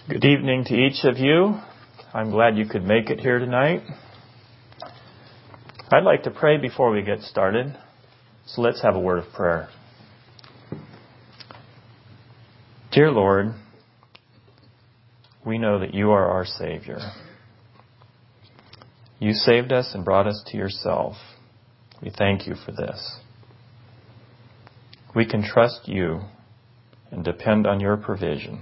Good evening to each of you. I'm glad you could make it here tonight. I'd like to pray before we get started, so let's have a word of prayer. Dear Lord, we know that you are our Savior. You saved us and brought us to yourself. We thank you for this. We can trust you and depend on your provision.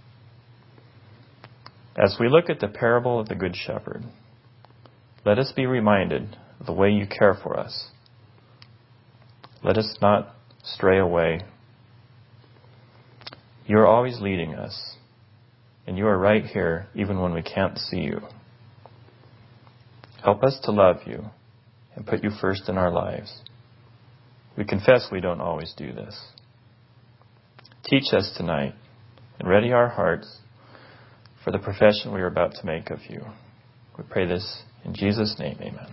As we look at the parable of the Good Shepherd, let us be reminded of the way you care for us. Let us not stray away. You are always leading us, and you are right here even when we can't see you. Help us to love you and put you first in our lives. We confess we don't always do this. Teach us tonight and ready our hearts for the profession we are about to make of you. We pray this in Jesus' name, amen.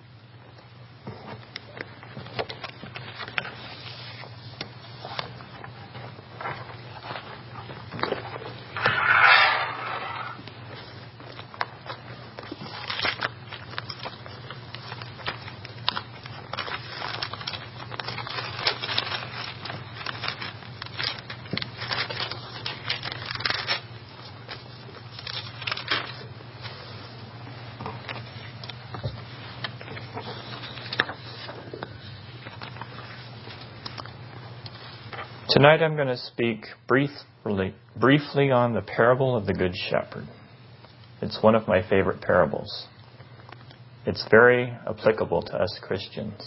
Tonight I'm going to speak briefly on the parable of the Good Shepherd. It's one of my favorite parables. It's very applicable to us Christians.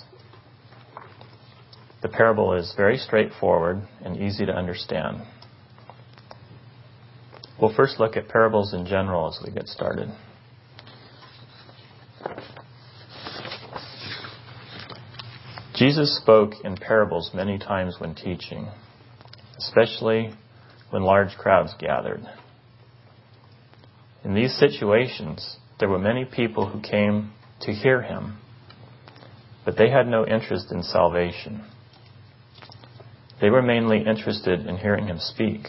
The parable is very straightforward and easy to understand. We'll first look at parables in general as we get started. Jesus spoke in parables many times when teaching, especially when large crowds gathered. In these situations, there were many people who came to hear him, but they had no interest in salvation. They were mainly interested in hearing him speak.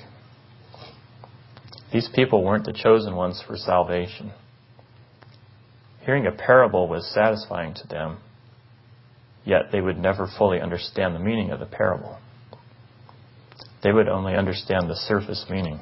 These people weren't the chosen ones for salvation. Hearing a parable was satisfying to them, yet they would never fully understand the meaning of the parable. They would only understand the surface meaning.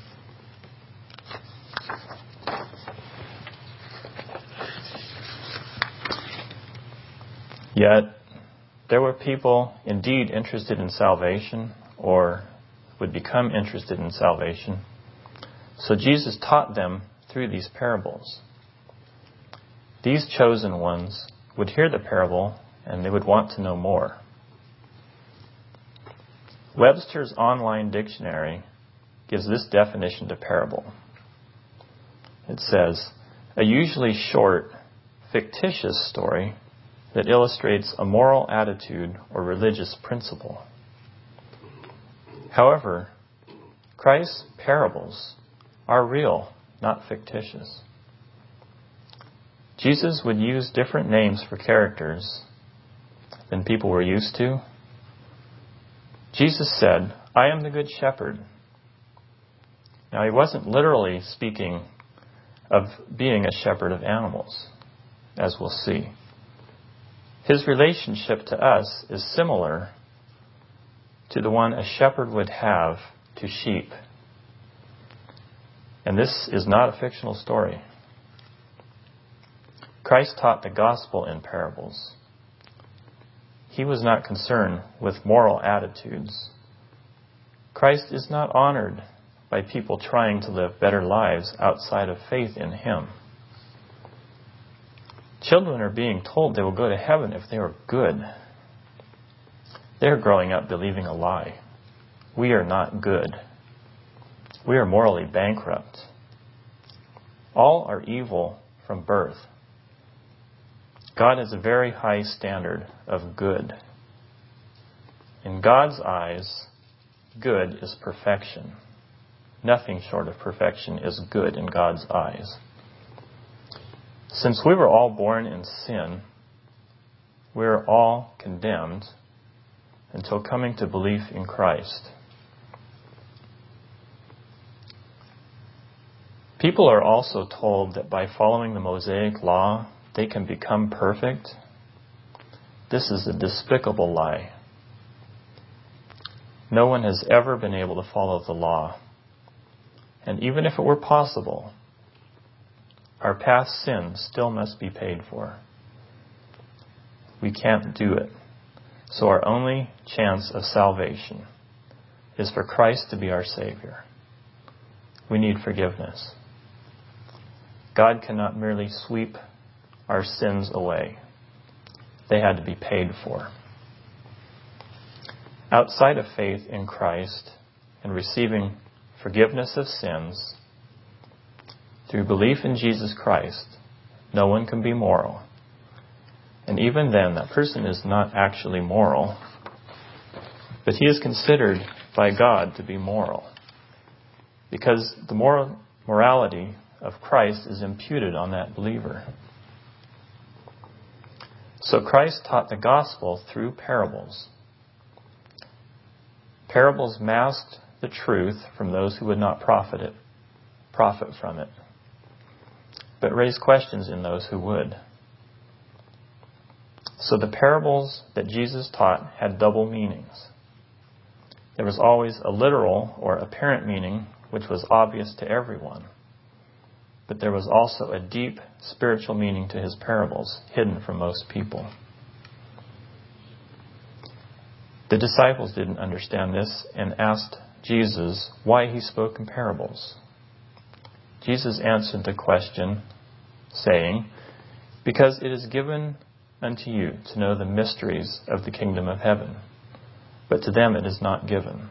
Yet, there were people indeed interested in salvation or would become interested in salvation. So Jesus taught them through these parables. These chosen ones would hear the parable and they would want to know more. Webster's online dictionary gives this definition to parable. It says, a usually short, fictitious story that illustrates a moral attitude or religious principle. However, Christ's parables are real, not fictitious. Jesus would use different names for characters than people were used to. Jesus said, I am the Good Shepherd. Now, he wasn't literally speaking of being a shepherd of animals, as we'll see. His relationship to us is similar to the one a shepherd would have to sheep. And this is not a fictional story. Christ taught the gospel in parables. He was not concerned with moral attitudes. Christ is not honored by people trying to live better lives outside of faith in him. Children are being told they will go to heaven if they are good. They're growing up believing a lie. We are not good. We are morally bankrupt. All are evil from birth. God has a very high standard of good. In God's eyes, good is perfection. Nothing short of perfection is good in God's eyes. Since we were all born in sin, we are all condemned until coming to belief in Christ. People are also told that by following the Mosaic law, they can become perfect. This is a despicable lie. No one has ever been able to follow the law. And even if it were possible, our past sins still must be paid for. We can't do it. So our only chance of salvation is for Christ to be our Savior. We need forgiveness. God cannot merely sweep our sins away. They had to be paid for. Outside of faith in Christ and receiving forgiveness of sins, through belief in Jesus Christ, no one can be moral. And even then, that person is not actually moral, but he is considered by God to be moral, because the morality of Christ is imputed on that believer. So Christ taught the gospel through parables. Parables masked the truth from those who would not profit from it, but raised questions in those who would. So the parables that Jesus taught had double meanings. There was always a literal or apparent meaning, which was obvious to everyone. But there was also a deep spiritual meaning to his parables, hidden from most people. The disciples didn't understand this and asked Jesus why he spoke in parables. Jesus answered the question, saying, "Because it is given unto you to know the mysteries of the kingdom of heaven, but to them it is not given."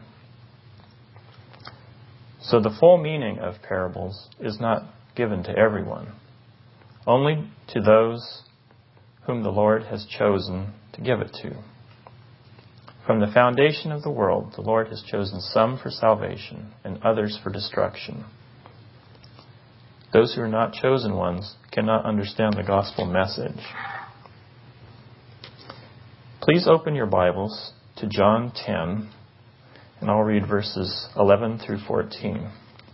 So the full meaning of parables is not given to everyone, only to those whom the Lord has chosen to give it to. From the foundation of the world, the Lord has chosen some for salvation and others for destruction. Those who are not chosen ones cannot understand the gospel message. Please open your Bibles to John 10, and I'll read verses 11 through 14.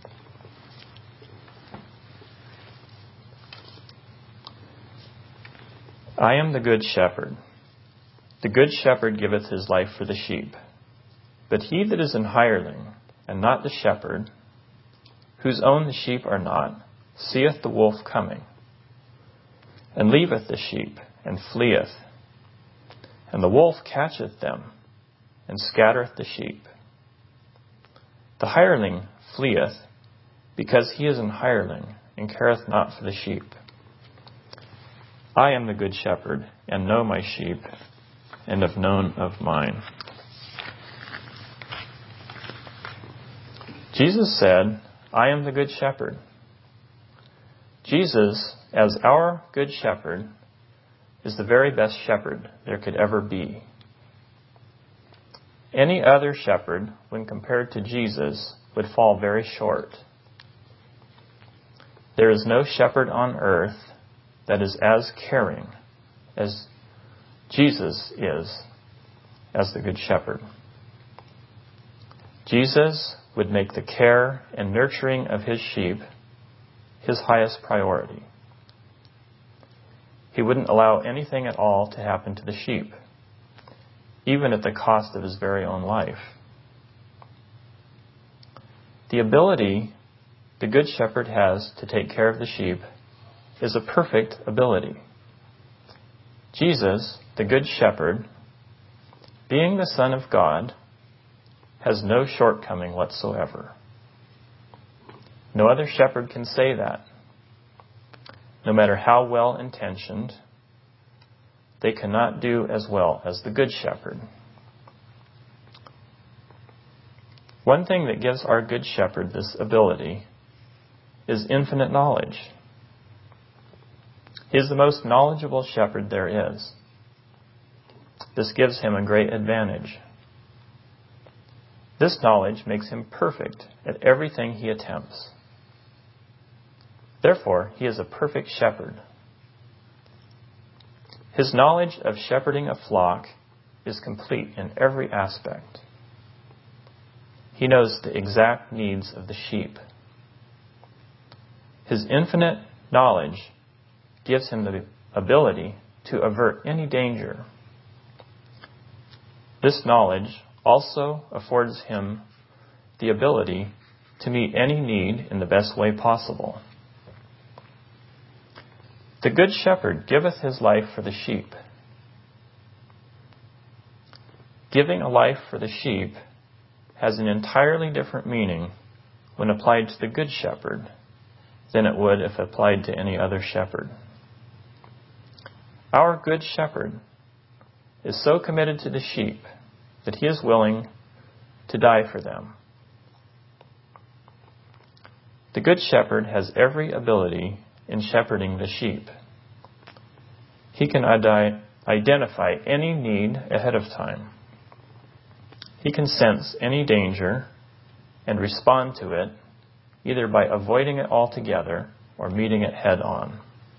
I am the good shepherd. The good shepherd giveth his life for the sheep. But he that is an hireling, and not the shepherd, whose own the sheep are not, seeth the wolf coming, and leaveth the sheep, and fleeth. And the wolf catcheth them, and scattereth the sheep. The hireling fleeth, because he is an hireling, and careth not for the sheep. I am the good shepherd, and know my sheep, and have known of mine. Jesus said, I am the good shepherd. Jesus, as our good shepherd, is the very best shepherd there could ever be. Any other shepherd, when compared to Jesus, would fall very short. There is no shepherd on earth that is as caring as Jesus is as the good shepherd. Jesus would make the care and nurturing of his sheep his highest priority. He wouldn't allow anything at all to happen to the sheep, even at the cost of his very own life. The ability the good shepherd has to take care of the sheep is a perfect ability. Jesus, the good shepherd, being the Son of God, has no shortcoming whatsoever. No other shepherd can say that. No matter how well intentioned, they cannot do as well as the good shepherd. One thing that gives our good shepherd this ability is infinite knowledge. He is the most knowledgeable shepherd there is. This gives him a great advantage. This knowledge makes him perfect at everything he attempts. Therefore, he is a perfect shepherd. His knowledge of shepherding a flock is complete in every aspect. He knows the exact needs of the sheep. His infinite knowledge gives him the ability to avert any danger. This knowledge also affords him the ability to meet any need in the best way possible. The good shepherd giveth his life for the sheep. Giving a life for the sheep has an entirely different meaning when applied to the good shepherd than it would if applied to any other shepherd. Our good shepherd is so committed to the sheep that he is willing to die for them. The good shepherd has every ability in shepherding the sheep. He can identify any need ahead of time. He can sense any danger and respond to it either by avoiding it altogether or meeting it head on.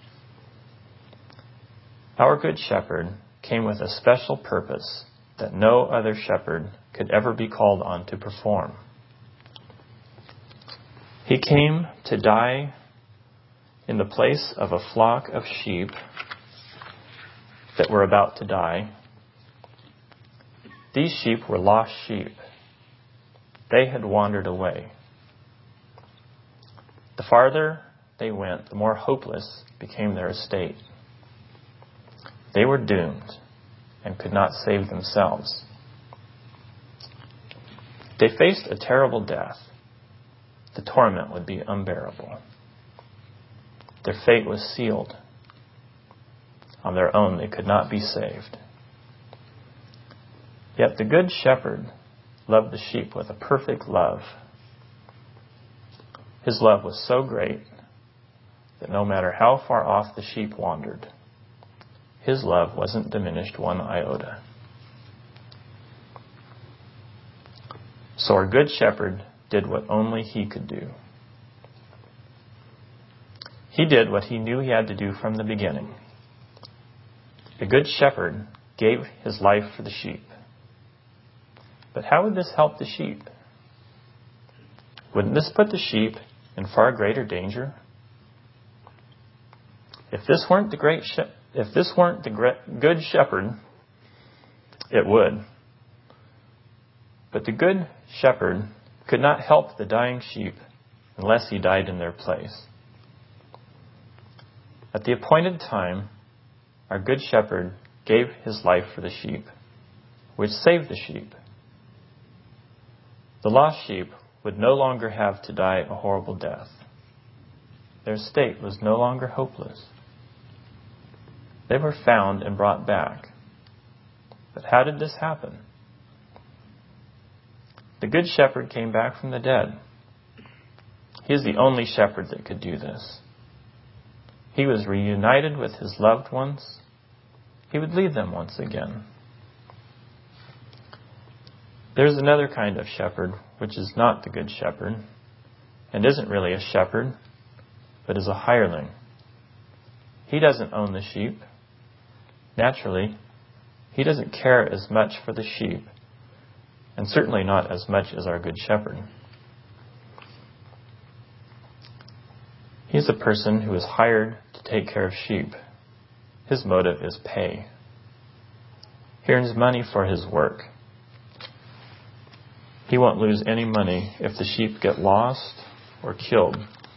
Our good shepherd came with a special purpose that no other shepherd could ever be called on to perform. He came to die in the place of a flock of sheep that were about to die. These sheep were lost sheep. They had wandered away. The farther they went, the more hopeless became their estate. They were doomed and could not save themselves. They faced a terrible death. The torment would be unbearable. Their fate was sealed. On their own, they could not be saved. Yet the good shepherd loved the sheep with a perfect love. His love was so great that no matter how far off the sheep wandered, his love wasn't diminished one iota. So our good shepherd did what only he could do. He did what he knew he had to do from the beginning. The good shepherd gave his life for the sheep. But how would this help the sheep? Wouldn't this put the sheep in far greater danger? If this weren't the good shepherd, it would. But the good shepherd could not help the dying sheep unless he died in their place. At the appointed time, our good shepherd gave his life for the sheep, which saved the sheep. The lost sheep would no longer have to die a horrible death. Their state was no longer hopeless. They were found and brought back. But how did this happen? The good shepherd came back from the dead. He is the only shepherd that could do this. He was reunited with his loved ones. He would lead them once again. There's another kind of shepherd, which is not the good shepherd, and isn't really a shepherd, but is a hireling. He doesn't own the sheep. Naturally, he doesn't care as much for the sheep, and certainly not as much as our good shepherd. He's a person who is hired to take care of sheep. His motive is pay. He earns money for his work. He won't lose any money if the sheep get lost or killed.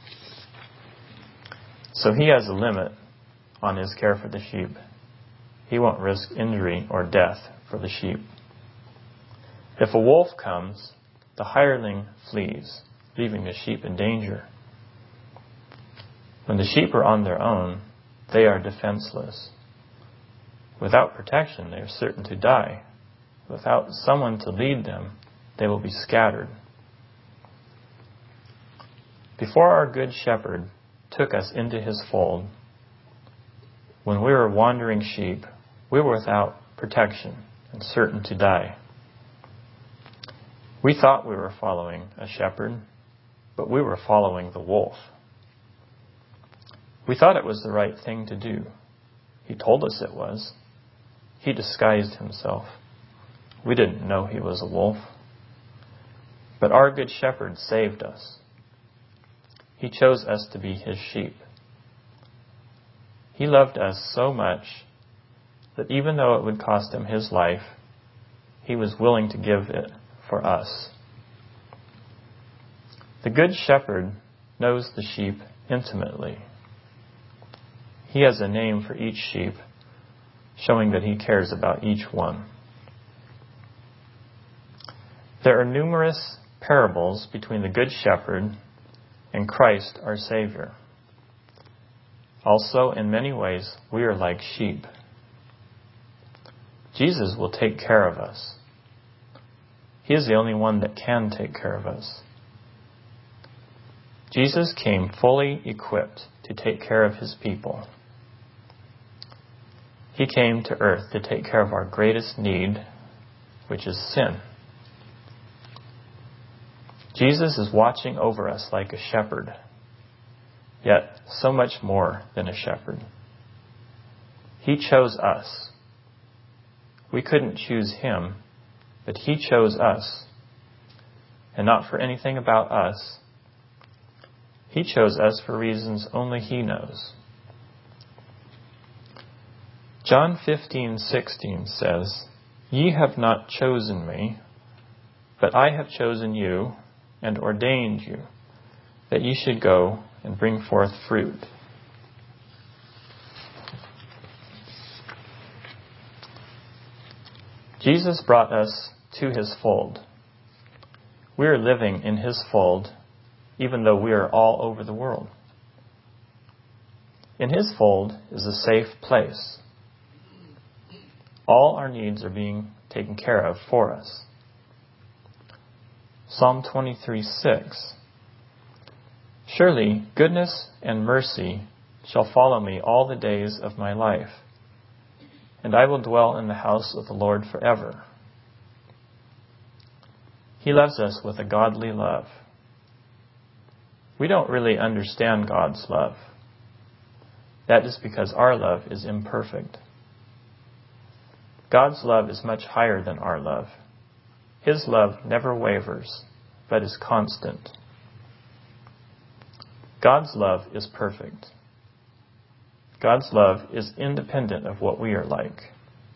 So he has a limit on his care for the sheep. He won't risk injury or death for the sheep. If a wolf comes, the hireling flees, leaving the sheep in danger. When the sheep are on their own, they are defenseless. Without protection, they are certain to die. Without someone to lead them, they will be scattered. Before our good shepherd took us into his fold, when we were wandering sheep, we were without protection and certain to die. We thought we were following a shepherd, but we were following the wolf. We thought it was the right thing to do. He told us it was. He disguised himself. We didn't know he was a wolf. But our good shepherd saved us. He chose us to be His sheep. He loved us so much that even though it would cost Him His life, He was willing to give it for us. The Good Shepherd knows the sheep intimately. He has a name for each sheep, showing that He cares about each one. There are numerous parables between the Good Shepherd and Christ our Savior. Also, in many ways, we are like sheep. Jesus will take care of us. He is the only one that can take care of us. Jesus came fully equipped to take care of His people. He came to earth to take care of our greatest need, which is sin. Jesus is watching over us like a shepherd, yet so much more than a shepherd. He chose us. We couldn't choose Him, but He chose us. And not for anything about us. He chose us for reasons only He knows. John 15:16 says, "Ye have not chosen me, but I have chosen you and ordained you, that ye should go and bring forth fruit." Jesus brought us to His fold. We are living in His fold, even though we are all over the world. In His fold is a safe place. All our needs are being taken care of for us. Psalm 23:6. "Surely goodness and mercy shall follow me all the days of my life, and I will dwell in the house of the Lord forever." He loves us with a godly love. We don't really understand God's love. That is because our love is imperfect. God's love is much higher than our love. His love never wavers, but is constant. God's love is perfect. God's love is independent of what we are like.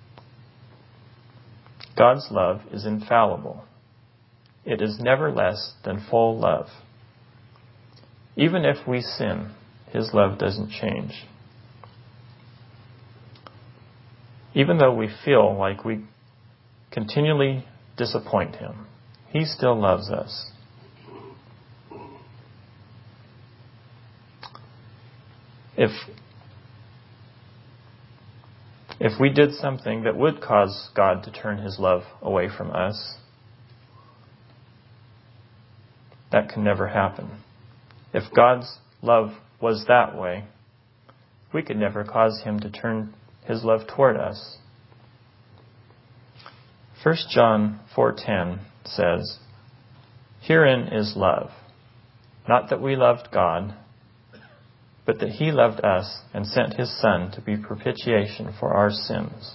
God's love is infallible. It is never less than full love. Even if we sin, His love doesn't change. Even though we feel like we continually disappoint Him, He still loves us. If we did something that would cause God to turn His love away from us, that can never happen. If God's love was that way, we could never cause Him to turn His love toward us. 1 John 4:10 says, "Herein is love, not that we loved God, but that He loved us and sent His Son to be propitiation for our sins."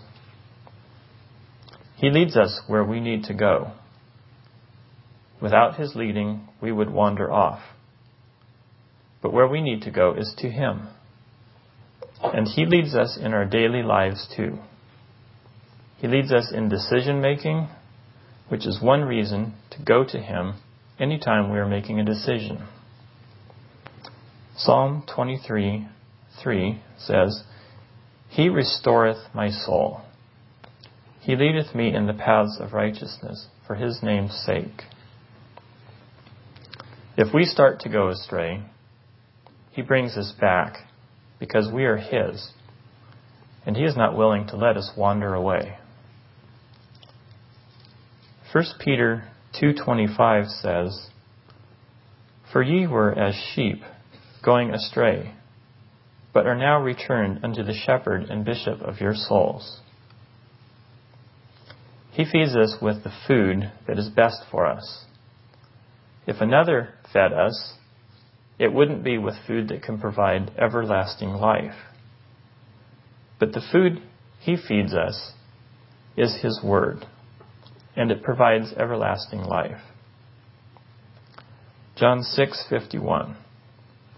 He leads us where we need to go. Without His leading, we would wander off. But where we need to go is to Him. And He leads us in our daily lives too. He leads us in decision making, which is one reason to go to Him anytime we are making a decision. Psalm 23:3 says, "He restoreth my soul. He leadeth me in the paths of righteousness for His name's sake." If we start to go astray, He brings us back because we are His, and He is not willing to let us wander away. 1 Peter 2:25 says, "For ye were as sheep going astray, but are now returned unto the shepherd and bishop of your souls." He feeds us with the food that is best for us. If another fed us, it wouldn't be with food that can provide everlasting life. But the food He feeds us is His Word, and it provides everlasting life. John 6:51.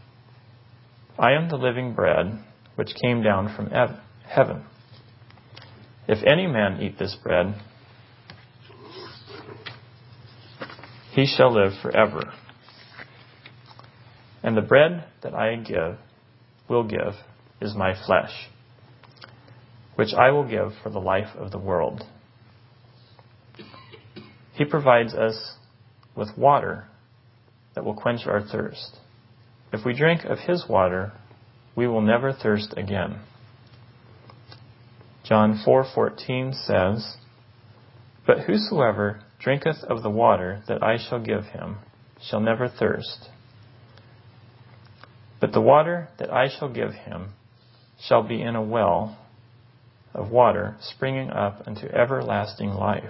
I am the living bread which came down from heaven. If any man eat this bread, he shall live forever. And the bread that I will give is my flesh, which I will give for the life of the world. He provides us with water that will quench our thirst. If we drink of his water, we will never thirst again. John 4:14 says, But whosoever drinketh of the water that I shall give him shall never thirst. But the water that I shall give him shall be in a well of water springing up unto everlasting life.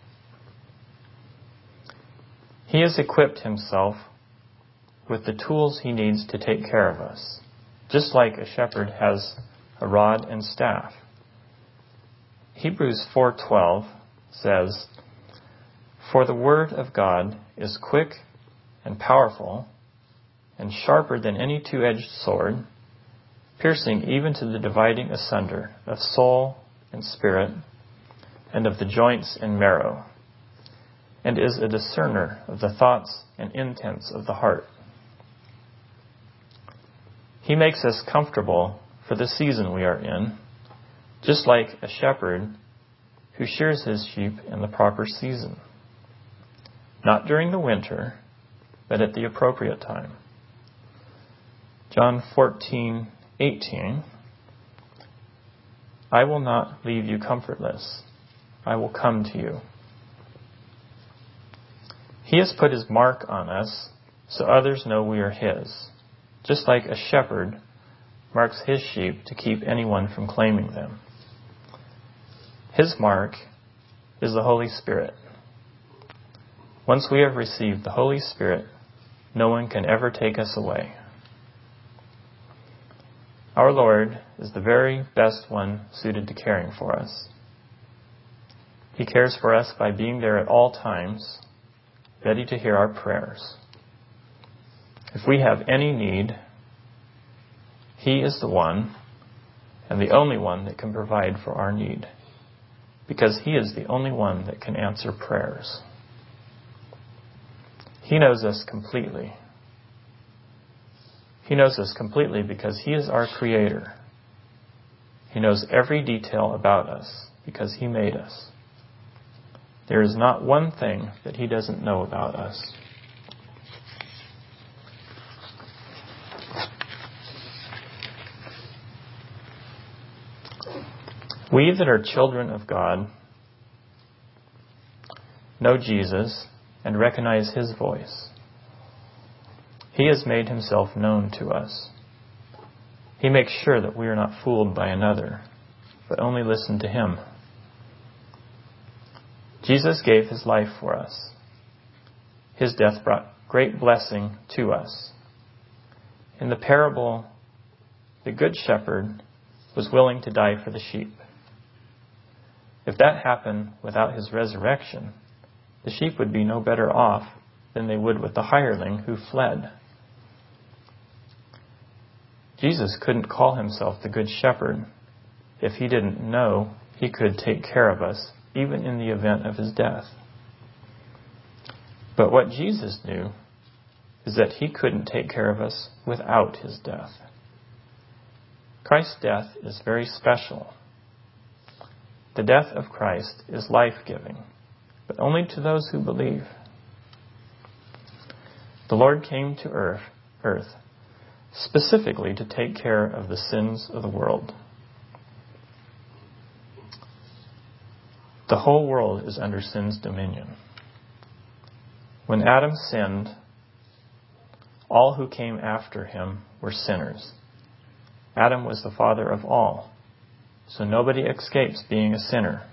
He has equipped himself with the tools he needs to take care of us, just like a shepherd has a rod and staff. Hebrews 4:12 says, For the word of God is quick and powerful and sharper than any two-edged sword, piercing even to the dividing asunder of soul and spirit and of the joints and marrow, and is a discerner of the thoughts and intents of the heart. He makes us comfortable for the season we are in, just like a shepherd who shears his sheep in the proper season. Not during the winter, but at the appropriate time. John 14:18, I will not leave you comfortless. I will come to you. He has put his mark on us so others know we are his, just like a shepherd marks his sheep to keep anyone from claiming them. His mark is the Holy Spirit. Once we have received the Holy Spirit, no one can ever take us away. Our Lord is the very best one suited to caring for us. He cares for us by being there at all times, ready to hear our prayers. If we have any need, He is the one and the only one that can provide for our need, because He is the only one that can answer prayers. He knows us completely. He knows us completely because He is our Creator. He knows every detail about us because He made us. There is not one thing that He doesn't know about us. We that are children of God know Jesus and recognize His voice. He has made Himself known to us. He makes sure that we are not fooled by another, but only listen to Him. Jesus gave His life for us. His death brought great blessing to us. In the parable, the Good Shepherd was willing to die for the sheep. If that happened without His resurrection, the sheep would be no better off than they would with the hireling who fled. Jesus couldn't call Himself the Good Shepherd if He didn't know He could take care of us even in the event of His death. But what Jesus knew is that He couldn't take care of us without His death. Christ's death is very special. The death of Christ is life-giving, but only to those who believe. The Lord came to earth specifically to take care of the sins of the world. The whole world is under sin's dominion. When Adam sinned, all who came after him were sinners. Adam was the father of all, so nobody escapes being a sinner.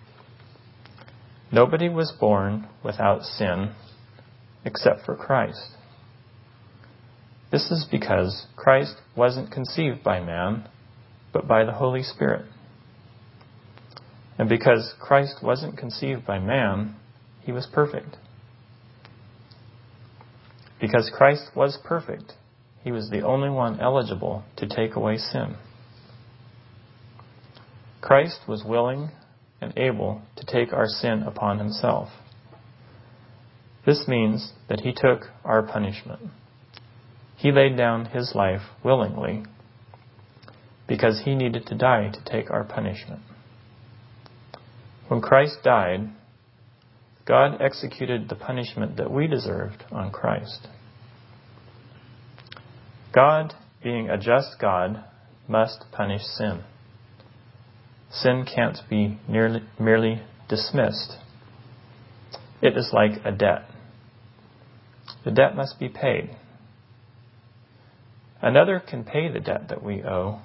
Nobody was born without sin except for Christ. This is because Christ wasn't conceived by man, but by the Holy Spirit. And because Christ wasn't conceived by man, He was perfect. Because Christ was perfect, He was the only one eligible to take away sin. Christ was willing and able to take our sin upon himself. This means that he took our punishment. He laid down his life willingly because he needed to die to take our punishment. When Christ died, God executed the punishment that we deserved on Christ. God, being a just God, must punish sin. Sin can't be merely dismissed. It is like a debt. The debt must be paid. Another can pay the debt that we owe.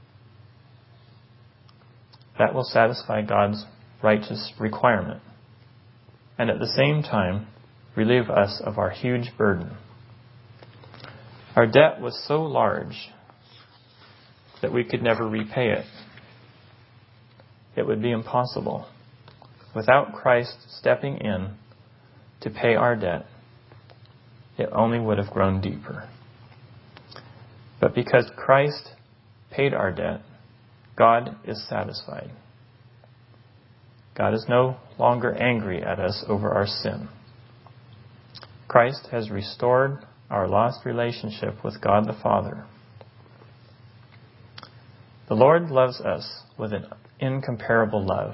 That will satisfy God's righteous requirement, and at the same time relieve us of our huge burden. Our debt was so large that we could never repay it. It would be impossible. Without Christ stepping in to pay our debt, it only would have grown deeper. But because Christ paid our debt, God is satisfied. God is no longer angry at us over our sin. Christ has restored our lost relationship with God the Father. The Lord loves us with an incomparable love.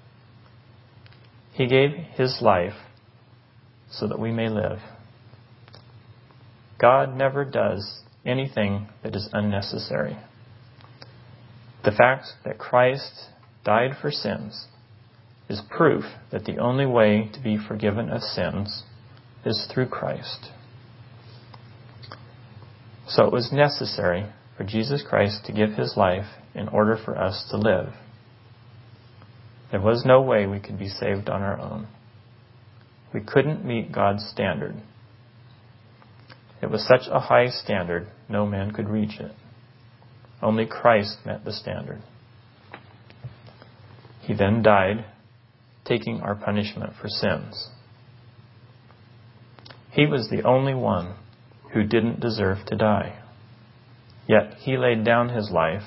He gave his life so that we may live. God never does anything that is unnecessary. The fact that Christ died for sins is proof that the only way to be forgiven of sins is through Christ. So it was necessary for Jesus Christ to give his life in order for us to live. There was no way we could be saved on our own. We couldn't meet God's standard. It was such a high standard, no man could reach it. Only Christ met the standard. He then died, taking our punishment for sins. He was the only one who didn't deserve to die. Yet he laid down his life.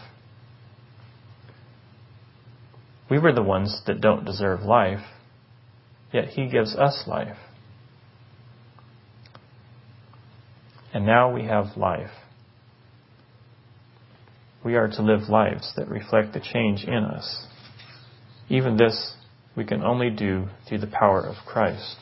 We were the ones that don't deserve life, yet he gives us life. And now we have life. We are to live lives that reflect the change in us. Even this we can only do through the power of Christ.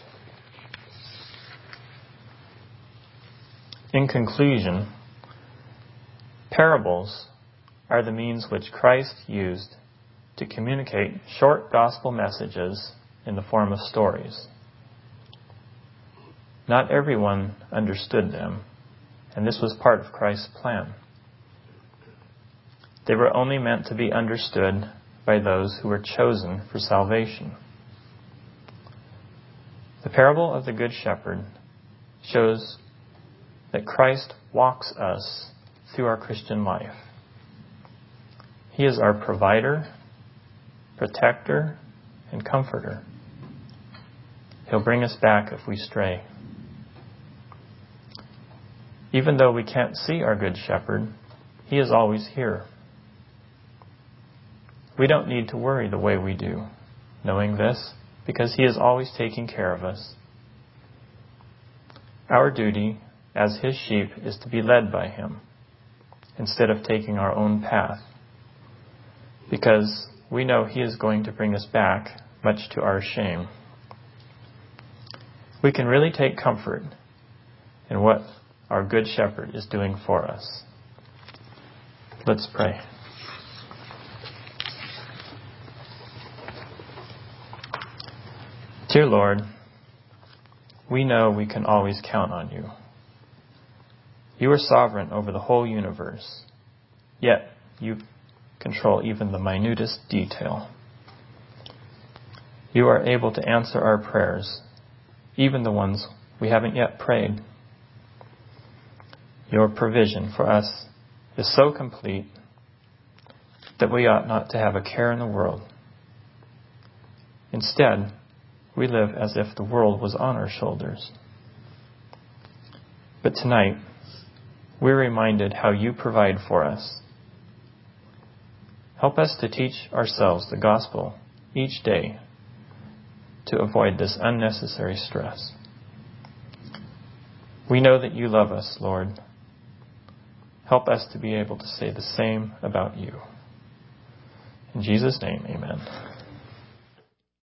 In conclusion, parables are the means which Christ used to communicate short gospel messages in the form of stories. Not everyone understood them, and this was part of Christ's plan. They were only meant to be understood by those who were chosen for salvation. The parable of the Good Shepherd shows that Christ walks us through our Christian life. He is our provider, protector, and comforter. He'll bring us back if we stray. Even though we can't see our Good Shepherd, he is always here. We don't need to worry the way we do, knowing this, because he is always taking care of us. Our duty as his sheep is to be led by him, instead of taking our own path, because we know he is going to bring us back, much to our shame. We can really take comfort in what our Good Shepherd is doing for us. Let's pray. Dear Lord, we know we can always count on you. You are sovereign over the whole universe, yet you control even the minutest detail. You are able to answer our prayers, even the ones we haven't yet prayed. Your provision for us is so complete that we ought not to have a care in the world. Instead, we live as if the world was on our shoulders. But tonight, we're reminded how you provide for us. Help us to teach ourselves the gospel each day to avoid this unnecessary stress. We know that you love us, Lord. Help us to be able to say the same about you. In Jesus' name, amen.